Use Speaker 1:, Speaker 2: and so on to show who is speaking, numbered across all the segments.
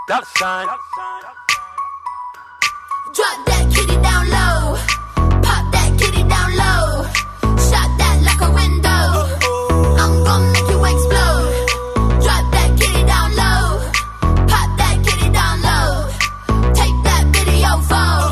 Speaker 1: $sign.
Speaker 2: Drop that kitty down low. Pop that kitty down low. Shot that like a window. I'm gon' make you explode. Drop that kitty down low. Pop that kitty down low. Take that video phone.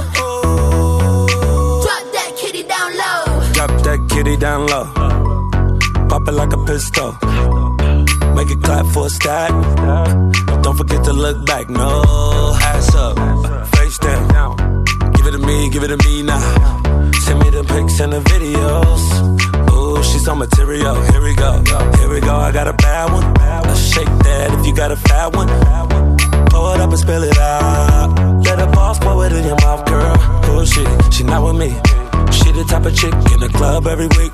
Speaker 2: Drop that kitty down low.
Speaker 1: Drop that kitty down low. Pop it like a pistol. Make it clap for a stack. Don't forget to look back. No, ass up, face down. Give it to me now. Send me the pics and the videos. Ooh, she's on material. Here we go. I got a bad one. Let's shake that if you got a fat one. Pour it up and spill it out. Let her boss pour it in your mouth, girl. Oh shit, she not with me. She the type of chick in the club every week.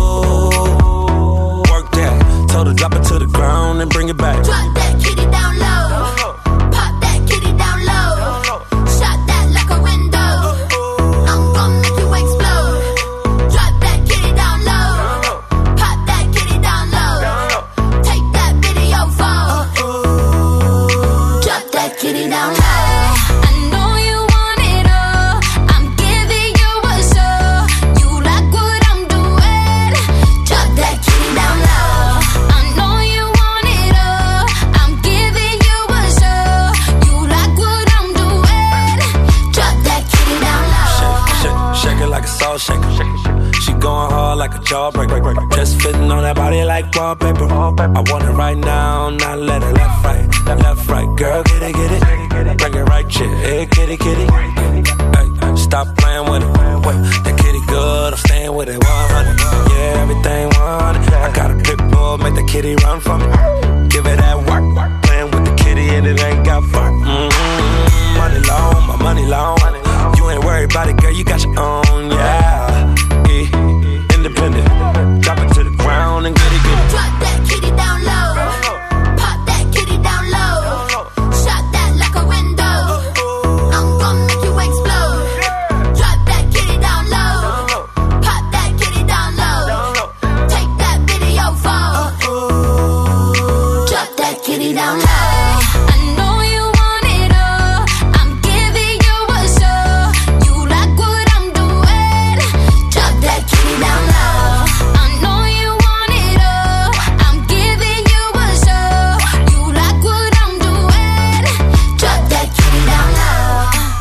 Speaker 1: Oh, work that. Told her drop it to the ground and bring it back.
Speaker 2: Drop that kitty down low. Pop that kitty down low. Shot that like a window. I'm gon' make you explode. Drop that kitty down low. Pop that kitty down low. Take that video phone. Drop that kitty down low. I know you want it all. I'm giving you a show. You like what I'm doing. Drop that kitty down low. I know you want it all. I'm giving you a show. You like what I'm doing. Drop that kitty down low.
Speaker 1: Shake it like a salt shaker. She going hard like a jawbreaker. Just fitting on that body like wallpaper. I want it right now, not let it left, right. Girl, get it. Bring it right, chick. Hey, kitty. Hey, stop playing with it. That kitty good, I'm staying with it. 100. Yeah, everything 100. I got a pit bull, make the kitty run for me. Give it that work. Playing with the kitty and it ain't got fun. Money long, my money long. You ain't worried about it, girl, you got your own, yeah. Independent. Drop it to the ground and get it.
Speaker 2: Drop that kitty down low. Pop that kitty down low. Shot that like a window. I'm gon' make you explode. Drop that kitty down low. Pop that kitty down low. Take that video phone. Drop that kitty down low. I know you want it all. I'm giving you a show. You like what I'm doing. Drop that kitty down low. I know you want it all. I'm giving you a show. You like what I'm doing. Drop that kitty down low.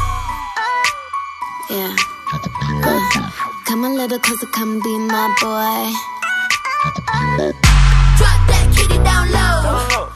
Speaker 2: Yeah. Come on, little closer, come be my boy. Drop that kitty down low.